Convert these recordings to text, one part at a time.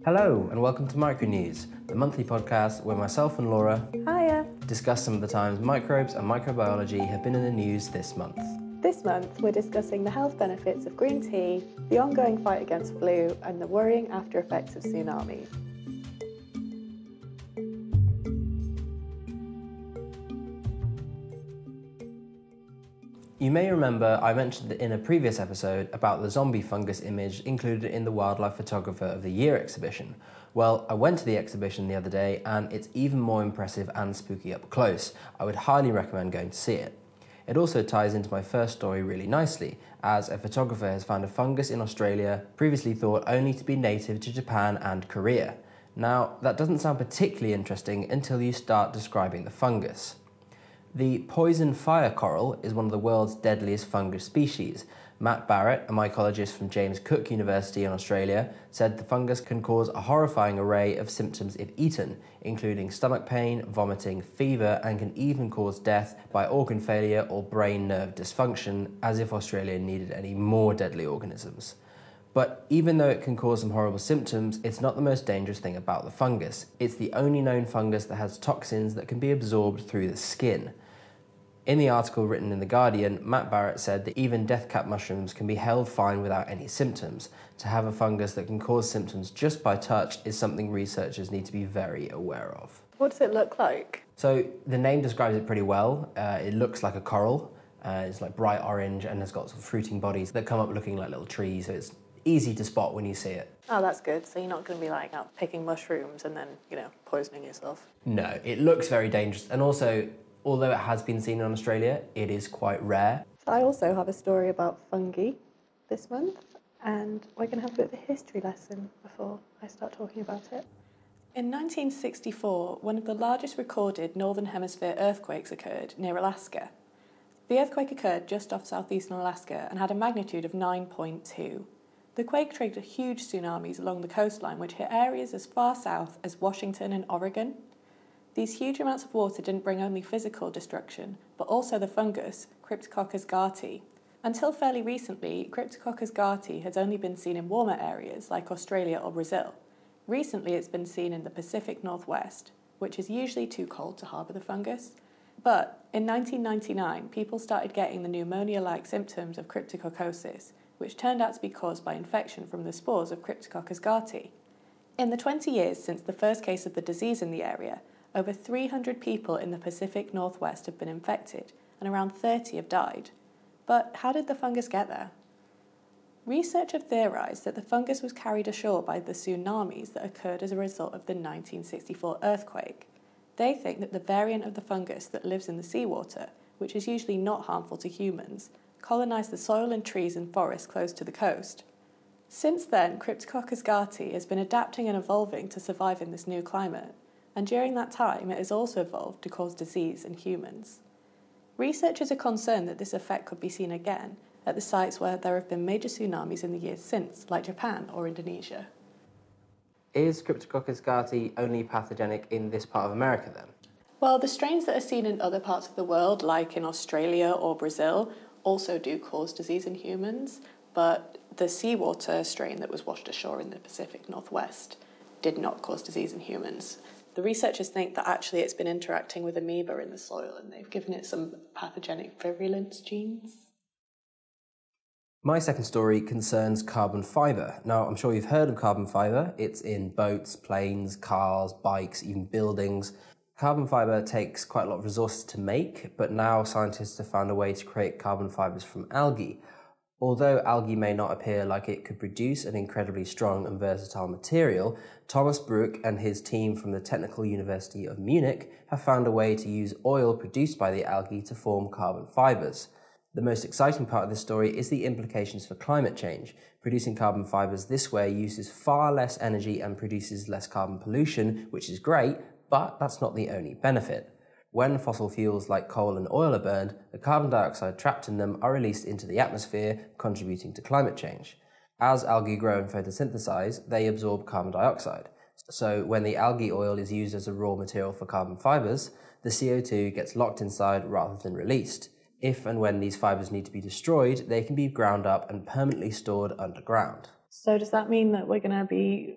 Hello, and welcome to Micro News, the monthly podcast where myself and Laura Hiya! discuss some of the times microbes and microbiology have been in the news this month. This month we're discussing the health benefits of green tea, the ongoing fight against flu, and the worrying after effects of tsunamis. You may remember I mentioned in a previous episode about the zombie fungus image included in the Wildlife Photographer of the Year exhibition. Well, I went to the exhibition the other day and it's even more impressive and spooky up close. I would highly recommend going to see it. It also ties into my first story really nicely, as a photographer has found a fungus in Australia previously thought only to be native to Japan and Korea. Now, that doesn't sound particularly interesting until you start describing the fungus. The poison fire coral is one of the world's deadliest fungus species. Matt Barrett, a mycologist from James Cook University in Australia, said the fungus can cause a horrifying array of symptoms if eaten, including stomach pain, vomiting, fever, and can even cause death by organ failure or brain nerve dysfunction, as if Australia needed any more deadly organisms. But even though it can cause some horrible symptoms, it's not the most dangerous thing about the fungus. It's the only known fungus that has toxins that can be absorbed through the skin. In the article written in The Guardian, Matt Barrett said that even death cap mushrooms can be held fine without any symptoms. To have a fungus that can cause symptoms just by touch is something researchers need to be very aware of. What does it look like? So the name describes it pretty well. It looks like a coral. It's like bright orange and has got sort of fruiting bodies that come up looking like little trees, so it's easy to spot when you see it. Oh, that's good. So you're not going to be like out picking mushrooms and then, poisoning yourself. No, it looks very dangerous, and also, although it has been seen in Australia, it is quite rare. So I also have a story about fungi this month, and we're going to have a bit of a history lesson before I start talking about it. In 1964, one of the largest recorded Northern Hemisphere earthquakes occurred near Alaska. The earthquake occurred just off southeastern Alaska and had a magnitude of 9.2. The quake triggered huge tsunamis along the coastline, which hit areas as far south as Washington and Oregon. These huge amounts of water didn't bring only physical destruction, but also the fungus, Cryptococcus gatii. Until fairly recently, Cryptococcus gatii has only been seen in warmer areas like Australia or Brazil. Recently, it's been seen in the Pacific Northwest, which is usually too cold to harbour the fungus. But in 1999, people started getting the pneumonia-like symptoms of cryptococcosis, which turned out to be caused by infection from the spores of Cryptococcus gatii. In the 20 years since the first case of the disease in the area, over 300 people in the Pacific Northwest have been infected, and around 30 have died. But how did the fungus get there? Research have theorised that the fungus was carried ashore by the tsunamis that occurred as a result of the 1964 earthquake. They think that the variant of the fungus that lives in the seawater, which is usually not harmful to humans, colonised the soil and trees and forests close to the coast. Since then, Cryptococcus gatii has been adapting and evolving to survive in this new climate, and during that time it has also evolved to cause disease in humans. Researchers are concerned that this effect could be seen again at the sites where there have been major tsunamis in the years since, like Japan or Indonesia. Is Cryptococcus gatii only pathogenic in this part of America then? Well, the strains that are seen in other parts of the world, like in Australia or Brazil, also do cause disease in humans, but the seawater strain that was washed ashore in the Pacific Northwest did not cause disease in humans. The researchers think that actually it's been interacting with amoeba in the soil and they've given it some pathogenic virulence genes. My second story concerns carbon fibre. Now, I'm sure you've heard of carbon fibre. It's in boats, planes, cars, bikes, even buildings. Carbon fibre takes quite a lot of resources to make, but now scientists have found a way to create carbon fibres from algae. Although algae may not appear like it could produce an incredibly strong and versatile material, Thomas Bruck and his team from the Technical University of Munich have found a way to use oil produced by the algae to form carbon fibres. The most exciting part of this story is the implications for climate change. Producing carbon fibres this way uses far less energy and produces less carbon pollution, which is great, but that's not the only benefit. When fossil fuels like coal and oil are burned, the carbon dioxide trapped in them are released into the atmosphere, contributing to climate change. As algae grow and photosynthesize, they absorb carbon dioxide. So when the algae oil is used as a raw material for carbon fibres, the CO2 gets locked inside rather than released. If and when these fibres need to be destroyed, they can be ground up and permanently stored underground. So does that mean that we're going to be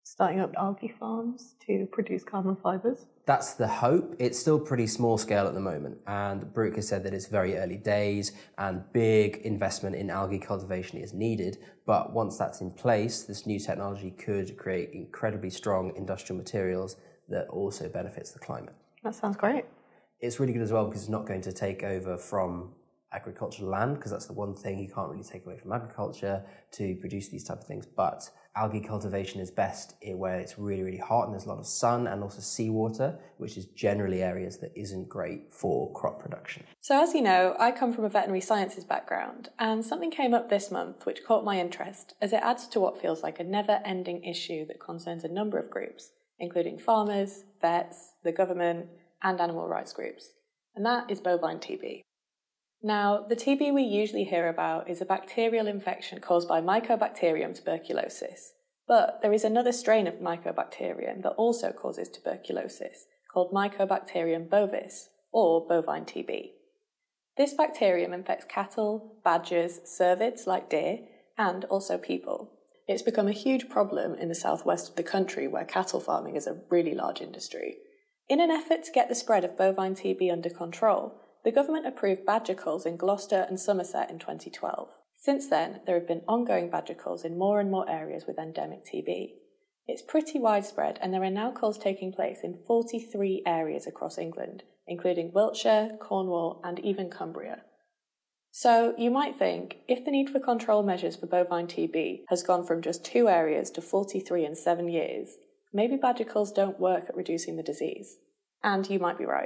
starting up algae farms to produce carbon fibres. That's the hope. It's still pretty small scale at the moment, and Baruch has said that it's very early days and big investment in algae cultivation is needed. But once that's in place, this new technology could create incredibly strong industrial materials that also benefits the climate. That sounds great. It's really good as well because it's not going to take over from agricultural land, because that's the one thing you can't really take away from agriculture to produce these type of things. But algae cultivation is best where it's really, really hot and there's a lot of sun and also seawater, which is generally areas that isn't great for crop production. So as you know, I come from a veterinary sciences background, and something came up this month which caught my interest as it adds to what feels like a never-ending issue that concerns a number of groups, including farmers, vets, the government, and animal rights groups. And that is bovine TB. Now, the TB we usually hear about is a bacterial infection caused by Mycobacterium tuberculosis. But there is another strain of Mycobacterium that also causes tuberculosis, called Mycobacterium bovis, or bovine TB. This bacterium infects cattle, badgers, cervids like deer, and also people. It's become a huge problem in the southwest of the country where cattle farming is a really large industry. In an effort to get the spread of bovine TB under control, the government approved badger culls in Gloucester and Somerset in 2012. Since then, there have been ongoing badger culls in more and more areas with endemic TB. It's pretty widespread, and there are now culls taking place in 43 areas across England, including Wiltshire, Cornwall, and even Cumbria. So you might think, if the need for control measures for bovine TB has gone from just 2 areas to 43 in 7 years, maybe badger culls don't work at reducing the disease. And you might be right.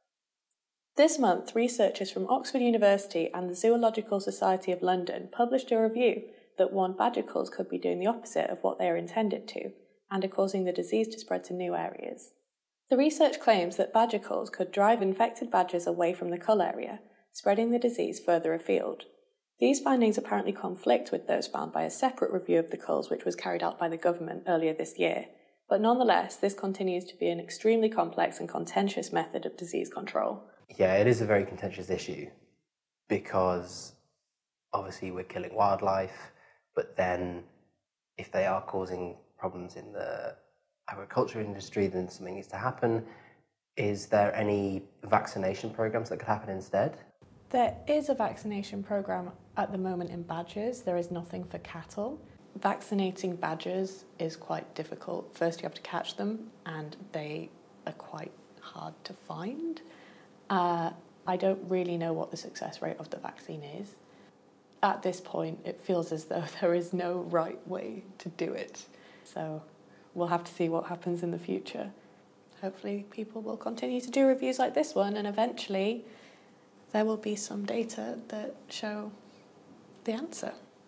This month, researchers from Oxford University and the Zoological Society of London published a review that warned badger culls could be doing the opposite of what they are intended to, and are causing the disease to spread to new areas. The research claims that badger culls could drive infected badgers away from the cull area, spreading the disease further afield. These findings apparently conflict with those found by a separate review of the culls which was carried out by the government earlier this year, but nonetheless, this continues to be an extremely complex and contentious method of disease control. Yeah, it is a very contentious issue because obviously we're killing wildlife, but then if they are causing problems in the agriculture industry, then something needs to happen. Is there any vaccination programs that could happen instead? There is a vaccination program at the moment in badgers. There is nothing for cattle. Vaccinating badgers is quite difficult. First, you have to catch them, and they are quite hard to find. I don't really know what the success rate of the vaccine is. At this point, it feels as though there is no right way to do it. So we'll have to see what happens in the future. Hopefully people will continue to do reviews like this one, and eventually there will be some data that show the answer.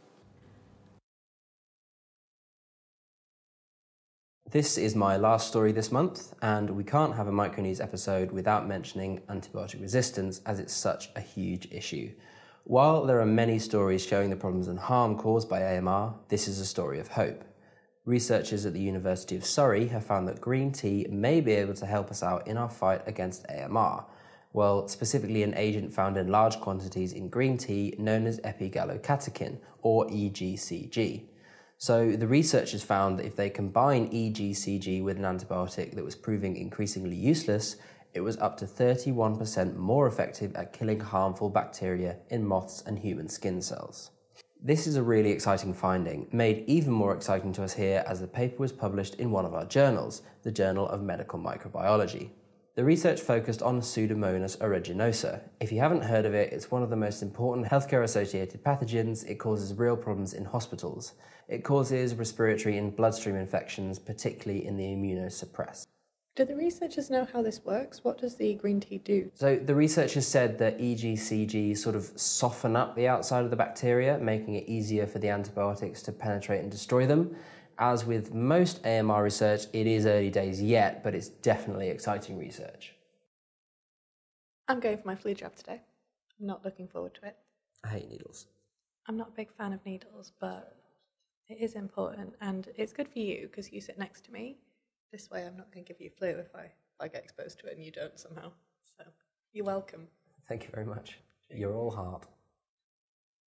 This is my last story this month, and we can't have a Micronews episode without mentioning antibiotic resistance, as it's such a huge issue. While there are many stories showing the problems and harm caused by AMR, this is a story of hope. Researchers at the University of Surrey have found that green tea may be able to help us out in our fight against AMR. Well, specifically an agent found in large quantities in green tea known as epigallocatechin, or EGCG. So the researchers found that if they combine EGCG with an antibiotic that was proving increasingly useless, it was up to 31% more effective at killing harmful bacteria in moths and human skin cells. This is a really exciting finding, made even more exciting to us here as the paper was published in one of our journals, the Journal of Medical Microbiology. The research focused on Pseudomonas aeruginosa. If you haven't heard of it, it's one of the most important healthcare-associated pathogens. It causes real problems in hospitals. It causes respiratory and bloodstream infections, particularly in the immunosuppressed. Do the researchers know how this works? What does the green tea do? So the researchers said that EGCG sort of soften up the outside of the bacteria, making it easier for the antibiotics to penetrate and destroy them. As with most AMR research, it is early days yet, but it's definitely exciting research. I'm going for my flu jab today. I'm not looking forward to it. I hate needles. I'm not a big fan of needles, but it is important, and it's good for you because you sit next to me. This way I'm not going to give you flu if I get exposed to it and you don't somehow. So you're welcome. Thank you very much. You're all heart.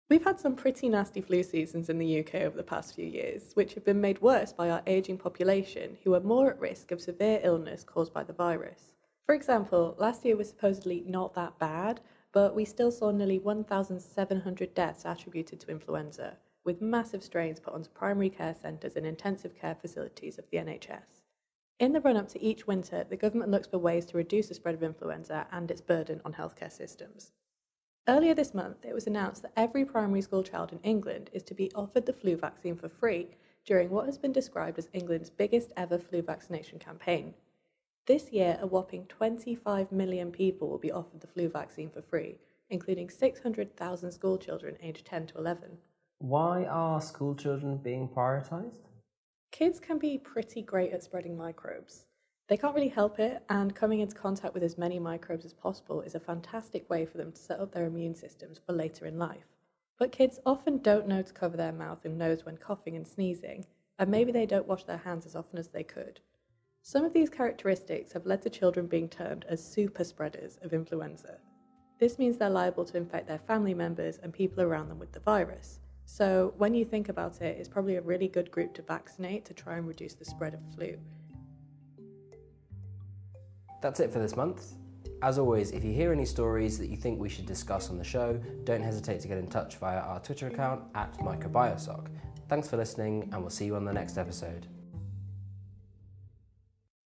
We've had some pretty nasty flu seasons in the UK over the past few years, which have been made worse by our ageing population who are more at risk of severe illness caused by the virus. For example, last year was supposedly not that bad, but we still saw nearly 1,700 deaths attributed to influenza, with massive strains put onto primary care centres and intensive care facilities of the NHS. In the run up to each winter, the government looks for ways to reduce the spread of influenza and its burden on healthcare systems. Earlier this month, it was announced that every primary school child in England is to be offered the flu vaccine for free during what has been described as England's biggest ever flu vaccination campaign. This year, a whopping 25 million people will be offered the flu vaccine for free, including 600,000 school children aged 10 to 11. Why are school children being prioritised? Kids can be pretty great at spreading microbes. They can't really help it, and coming into contact with as many microbes as possible is a fantastic way for them to set up their immune systems for later in life. But kids often don't know to cover their mouth and nose when coughing and sneezing, and maybe they don't wash their hands as often as they could. Some of these characteristics have led to children being termed as super spreaders of influenza. This means they're liable to infect their family members and people around them with the virus. So when you think about it, it's probably a really good group to vaccinate to try and reduce the spread of flu. That's it for this month. As always, if you hear any stories that you think we should discuss on the show, don't hesitate to get in touch via our Twitter account @microbiosoc. Thanks for listening, and we'll see you on the next episode.